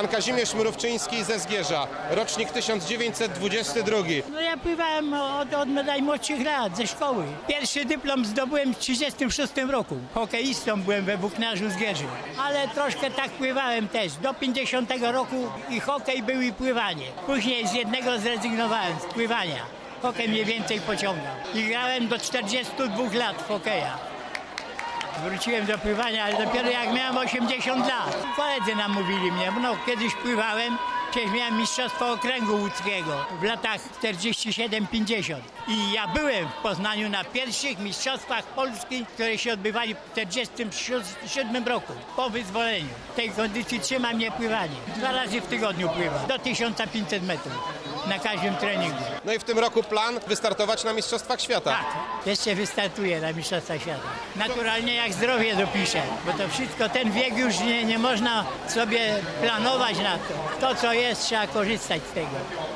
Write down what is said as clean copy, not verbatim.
Pan Kazimierz Mrówczyński ze Zgierza, rocznik 1922. No ja pływałem od najmłodszych lat, ze szkoły. Pierwszy dyplom zdobyłem w 1936 roku. Hokeistą byłem we Włóknarzu Zgierzy. Ale troszkę tak pływałem też. Do 50 roku i hokej był i pływanie. Później z jednego zrezygnowałem, z pływania. Hokej mnie więcej pociągał. I grałem do 42 lat w hokeja. Wróciłem do pływania, ale dopiero jak miałem 80 lat. Koledzy namówili mnie, no kiedyś pływałem, przecież miałem mistrzostwo okręgu łódzkiego w latach 47-50. I ja byłem w Poznaniu na pierwszych mistrzostwach Polski, które się odbywali w 47 roku, po wyzwoleniu. W tej kondycji trzyma mnie pływanie. 2 razy w tygodniu pływam, do 1500 metrów na każdym treningu. No i w tym roku plan wystartować na Mistrzostwach Świata. Tak, jeszcze wystartuję na Mistrzostwa Świata. Naturalnie jak zdrowie dopiszę, bo to wszystko, ten wiek już nie można sobie planować na to. To co jest, trzeba korzystać z tego.